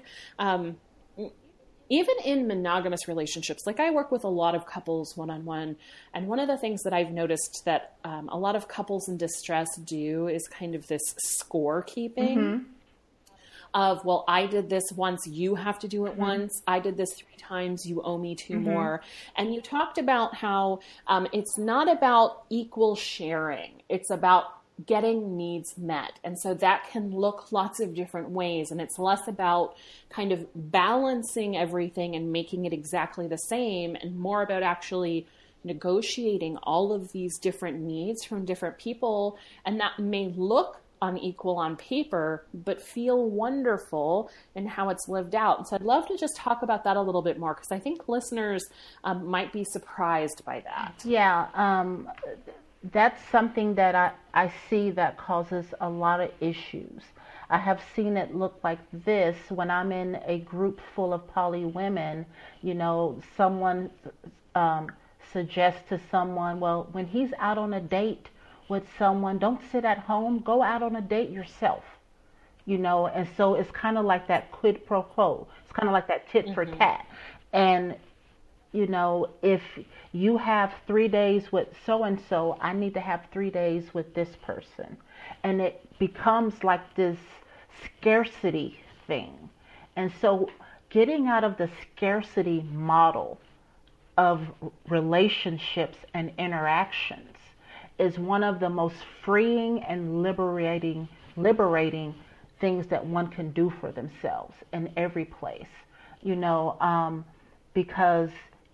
even in monogamous relationships, like I work with a lot of couples one-on-one, and one of the things that I've noticed that a lot of couples in distress do is kind of this score keeping of, well, I did this once, you have to do it once. I did this 3 times, you owe me 2 more. And you talked about how it's not about equal sharing. It's about getting needs met. And so that can look lots of different ways. And it's less about kind of balancing everything and making it exactly the same, and more about actually negotiating all of these different needs from different people. And that may look unequal on paper, but feel wonderful in how it's lived out. And so I'd love to just talk about that a little bit more, because I think listeners might be surprised by that. Yeah, that's something that I see that causes a lot of issues. I have seen it look like this when I'm in a group full of poly women. You know, someone suggests to someone, well, when he's out on a date with someone, don't sit at home, go out on a date yourself, you know. And so it's kind of like that quid pro quo. It's kind of like that tit for tat. And, you know, if you have 3 days with so-and-so, I need to have 3 days with this person. And it becomes like this scarcity thing. And so getting out of the scarcity model of relationships and interactions is one of the most freeing and liberating things that one can do for themselves in every place, you know, because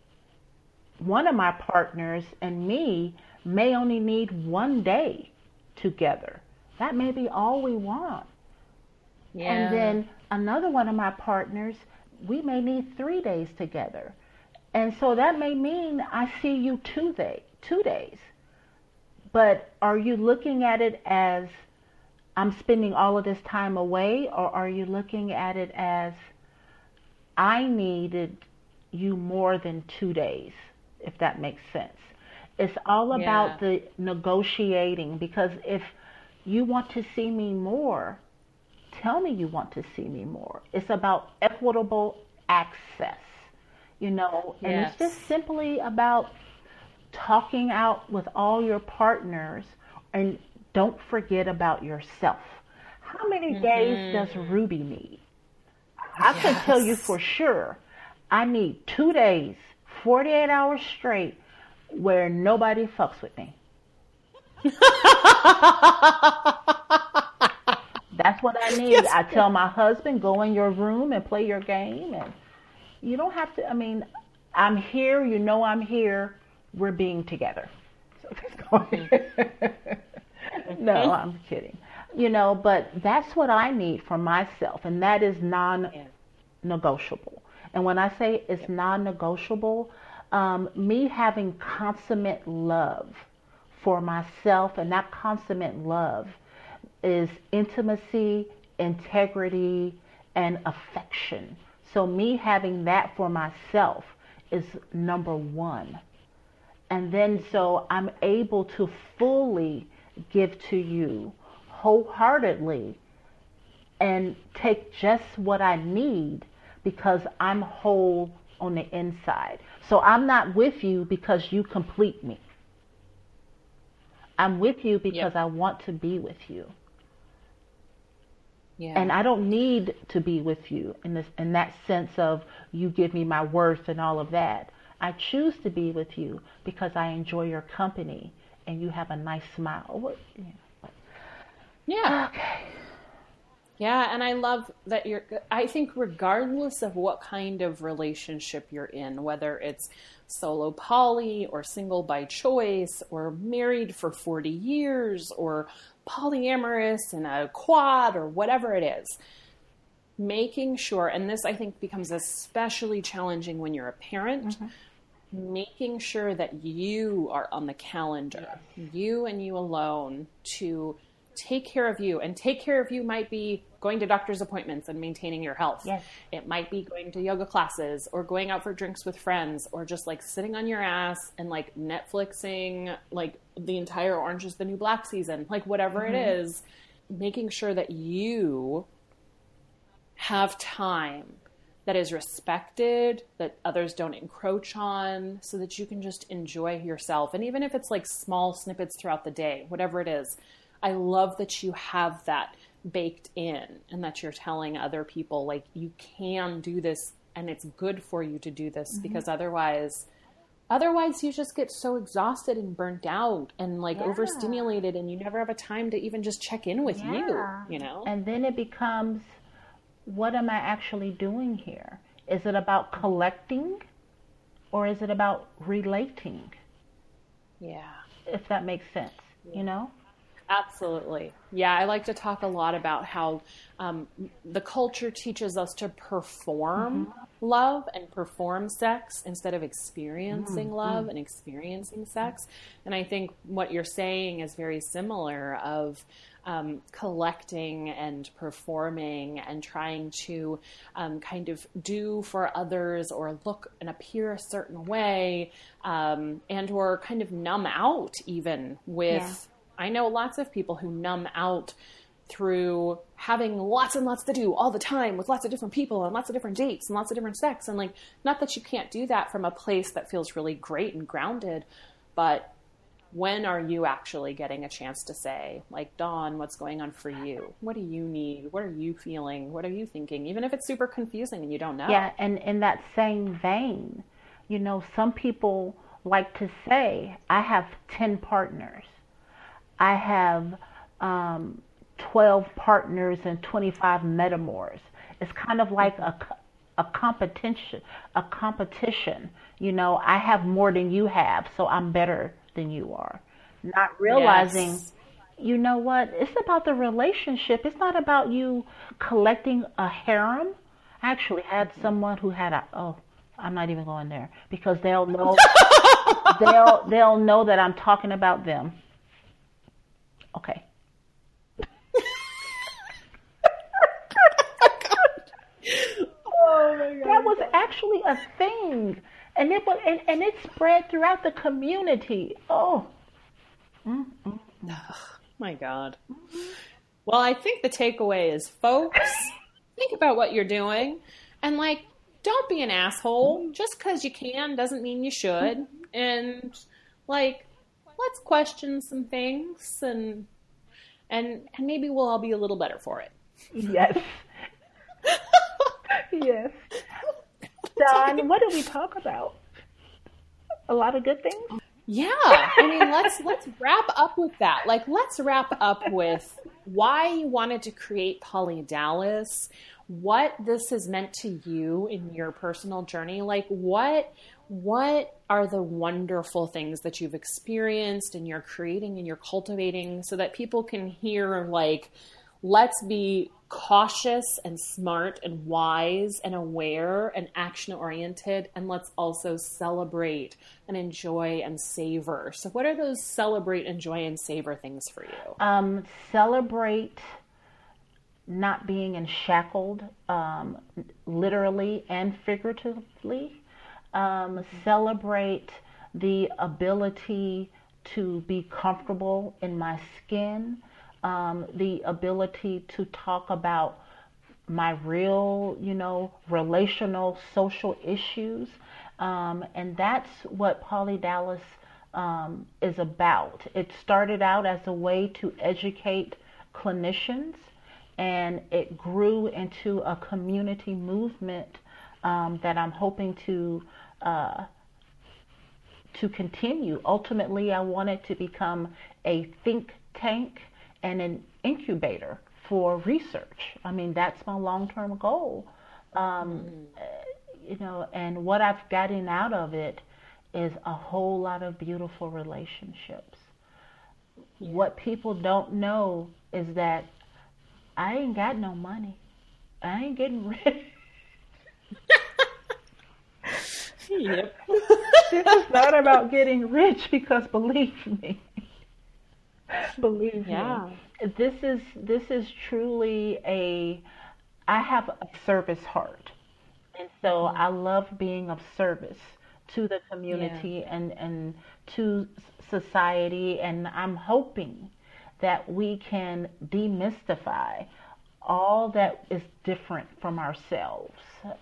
one of my partners and me may only need 1 day together. That may be all we want. Yeah. And then another one of my partners, we may need 3 days together. And so that may mean I see you 2 days. But are you looking at it as I'm spending all of this time away, or are you looking at it as I needed you more than 2 days, if that makes sense? It's all about the negotiating, because if you want to see me more, tell me you want to see me more. It's about equitable access, you know, and it's just simply about talking out with all your partners, and don't forget about yourself. How many days does Ruby need? I can tell you for sure, I need 2 days, 48 hours straight, where nobody fucks with me. That's what I need. Yes. I tell my husband, go in your room and play your game. And you don't have to, I mean, I'm here, you know I'm here. We're being together. So no, I'm kidding. You know, but that's what I need for myself, and that is non-negotiable. And when I say it's non-negotiable, me having consummate love for myself, and that consummate love is intimacy, integrity, and affection. So me having that for myself is number one. And then so I'm able to fully give to you wholeheartedly and take just what I need, because I'm whole on the inside. So I'm not with you because you complete me. I'm with you because I want to be with you. Yeah. And I don't need to be with you in that sense of you give me my worth and all of that. I choose to be with you because I enjoy your company and you have a nice smile. Yeah. Okay. Yeah, and I love that I think regardless of what kind of relationship you're in, whether it's solo poly or single by choice or married for 40 years or polyamorous in a quad or whatever it is, making sure, and this I think becomes especially challenging when you're a parent, making sure that you are on the calendar, you and you alone, to take care of you. And take care of you might be going to doctor's appointments and maintaining your health. Yes. It might be going to yoga classes or going out for drinks with friends or just like sitting on your ass and like Netflixing like the entire Orange is the New Black season, like whatever it is, making sure that you have time that is respected, that others don't encroach on, so that you can just enjoy yourself. And even if it's like small snippets throughout the day, whatever it is, I love that you have that baked in and that you're telling other people, like, you can do this and it's good for you to do this, because otherwise you just get so exhausted and burnt out and like overstimulated, and you never have a time to even just check in with you know? And then it becomes, what am I actually doing here? Is it about collecting or is it about relating? Yeah. If that makes sense, you know? Absolutely. Yeah, I like to talk a lot about how the culture teaches us to perform love and perform sex instead of experiencing love and experiencing sex. And I think what you're saying is very similar of collecting and performing and trying to kind of do for others or look and appear a certain way, and or kind of numb out even with... I know lots of people who numb out through having lots and lots to do all the time with lots of different people and lots of different dates and lots of different sex. And like, not that you can't do that from a place that feels really great and grounded, but when are you actually getting a chance to say, like, Dawn, what's going on for you? What do you need? What are you feeling? What are you thinking? Even if it's super confusing and you don't know. Yeah, and in that same vein, you know, some people like to say, I have 10 partners. I have 12 partners and 25 metamors. It's kind of like a competition. You know, I have more than you have, so I'm better than you are. Not realizing, you know what? It's about the relationship. It's not about you collecting a harem. I actually had someone who had I'm not even going there because they'll know they'll know that I'm talking about them. Okay. Oh my God. That was actually a thing, and it spread throughout the community. Oh. My God. Well, I think the takeaway is, folks, think about what you're doing, and like, don't be an asshole. Just because you can doesn't mean you should. And like, let's question some things, and maybe we'll all be a little better for it. Yes. Yes. Dawn, what did we talk about? A lot of good things? Yeah. I mean, let's wrap up with that. Like, let's wrap up with why you wanted to create Polly Dallas, what this has meant to you in your personal journey. Like, what are the wonderful things that you've experienced and you're creating and you're cultivating, so that people can hear, like, let's be cautious and smart and wise and aware and action-oriented, and let's also celebrate and enjoy and savor. So what are those celebrate, enjoy, and savor things for you? Celebrate not being shackled, literally and figuratively. Celebrate the ability to be comfortable in my skin, the ability to talk about my real, relational, social issues. And that's what Polly Dallas is about. It started out as a way to educate clinicians and it grew into a community movement that I'm hoping to continue. Ultimately, I wanted to become a think tank and an incubator for research. I mean, that's my long-term goal. You know, and what I've gotten out of it is a whole lot of beautiful relationships. Yeah. What people don't know is that I ain't got no money. I ain't getting rich. Yep. This is not about getting rich, because believe me, this is truly I have a service heart. And so I love being of service to the community and to society. And I'm hoping that we can demystify all that is different from ourselves.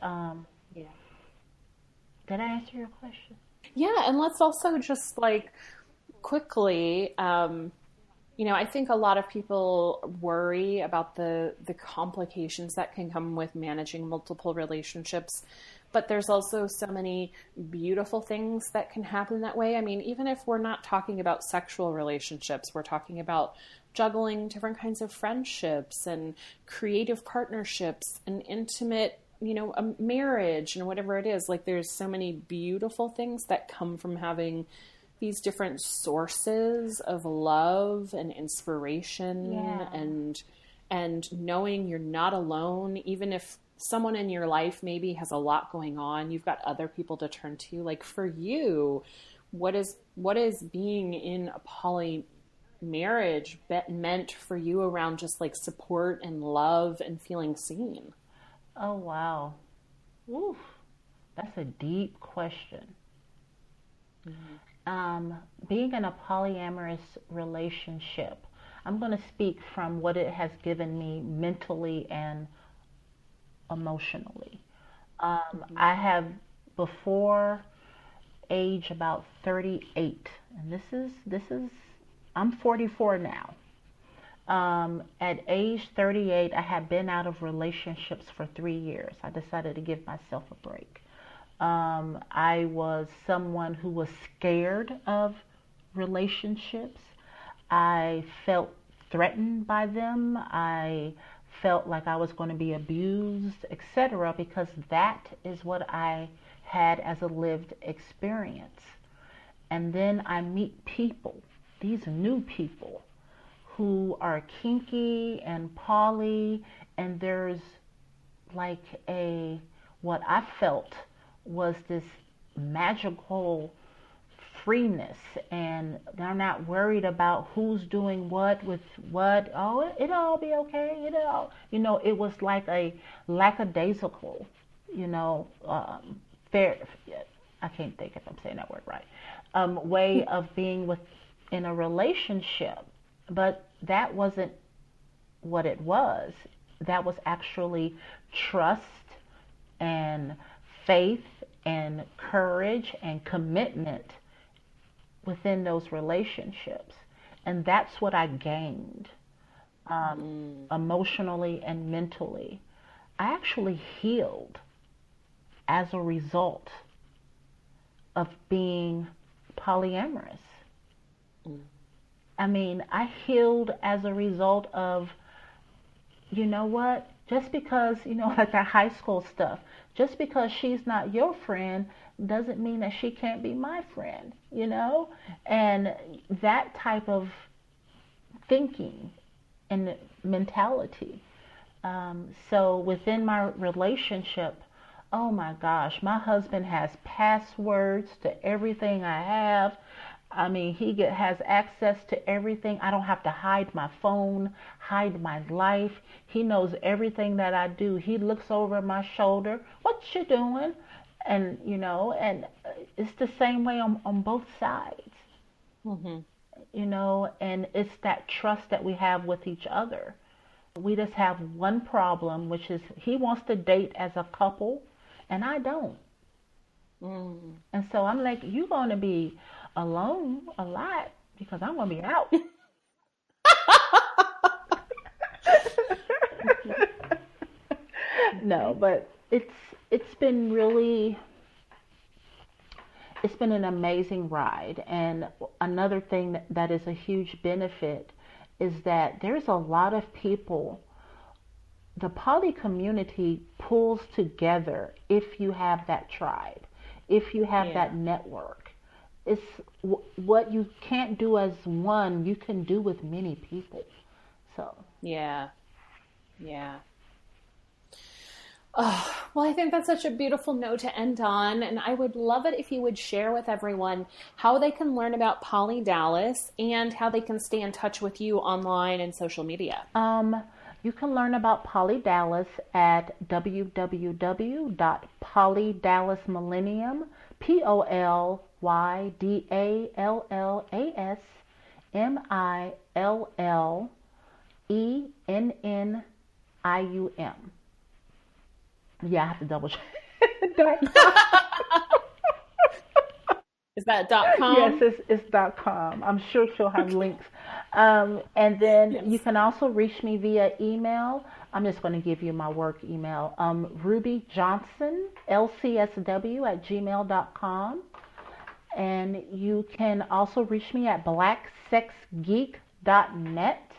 Did I answer your question? Yeah, and let's also just quickly, you know, I think a lot of people worry about the complications that can come with managing multiple relationships, but there's also so many beautiful things that can happen that way. I mean, even if we're not talking about sexual relationships, we're talking about juggling different kinds of friendships and creative partnerships and intimate, you know, a marriage and whatever it is. There's so many beautiful things that come from having these different sources of love and inspiration and knowing you're not alone. Even if someone in your life maybe has a lot going on, you've got other people to turn to. For you, what is being in a poly marriage meant for you around just support and love and feeling seen? Oh, wow. Oof. That's a deep question. Mm-hmm. Being in a polyamorous relationship, I'm going to speak from what it has given me mentally and emotionally. I have, before age about 38, and this is I'm 44 now. At age 38, I had been out of relationships for 3 years. I decided to give myself a break. I was someone who was scared of relationships. I felt threatened by them. I felt like I was going to be abused, etc., because that is what I had as a lived experience. And then I meet people, these new people, who are kinky and poly, and there's what I felt was this magical freeness, and they're not worried about who's doing what with what. Oh, it'll all be okay. It was like a lackadaisical, fair. I can't think if I'm saying that word right. Way of being in a relationship, but that wasn't what it was. That was actually trust and faith and courage and commitment within those relationships. And that's what I gained emotionally and mentally. I actually healed as a result of being polyamorous. I mean, I healed as a result of, just because, like that high school stuff, just because she's not your friend doesn't mean that she can't be my friend, and that type of thinking and mentality. So within my relationship, oh my gosh, my husband has passwords to everything I have. I mean, he has access to everything. I don't have to hide my phone, hide my life. He knows everything that I do. He looks over my shoulder. What you doing? And, and it's the same way on both sides. Mm-hmm. And it's that trust that we have with each other. We just have one problem, which is he wants to date as a couple, and I don't. Mm. And so I'm like, you're going to be alone a lot because I'm going to be out. No, but it's been an amazing ride. And another thing that is a huge benefit is that there's a lot of people. The poly community pulls together if you have that tribe, if you have that network. It's what you can't do as one, you can do with many people. So yeah. Oh, well, I think that's such a beautiful note to end on, and I would love it if you would share with everyone how they can learn about Poly Dallas and how they can stay in touch with you online and social media. You can learn about Poly Dallas at www.polydallasmillennium, POLYDALLASMILLENNIUM. Yeah, I have to double check. Is that .com? Yes, it's .com. I'm sure she'll have links. And then you can also reach me via email. I'm just going to give you my work email. Ruby Johnson, lcsw@gmail.com. And you can also reach me at blacksexgeek.net.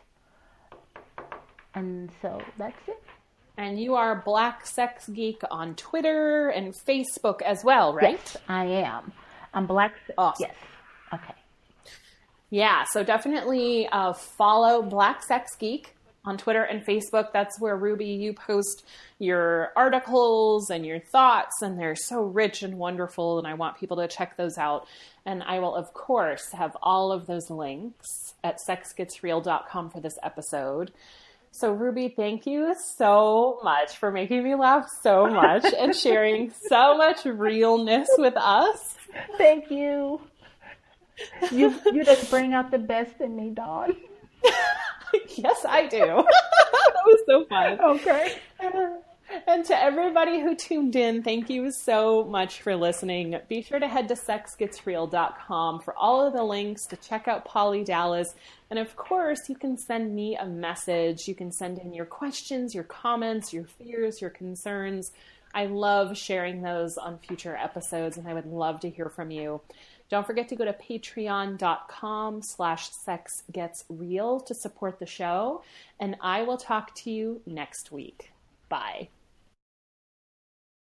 And so that's it. And you are Black Sex Geek on Twitter and Facebook as well, right? Yes, I am. I'm Black. Awesome. Yes. Okay. Yeah, so definitely follow Black Sex Geek on Twitter and Facebook. That's where, Ruby, you post your articles and your thoughts, and they're so rich and wonderful, and I want people to check those out. And I will, of course, have all of those links at sexgetsreal.com for this episode. So, Ruby, thank you so much for making me laugh so much and sharing so much realness with us. Thank you. You just bring out the best in me, Dawn. Yes, I do. That was so fun. Okay. And to everybody who tuned in, thank you so much for listening. Be sure to head to sexgetsreal.com for all of the links to check out Poly Dallas. And of course, you can send me a message. You can send in your questions, your comments, your fears, your concerns. I love sharing those on future episodes, and I would love to hear from you. Don't forget to go to patreon.com/sexgetsreal to support the show. And I will talk to you next week. Bye.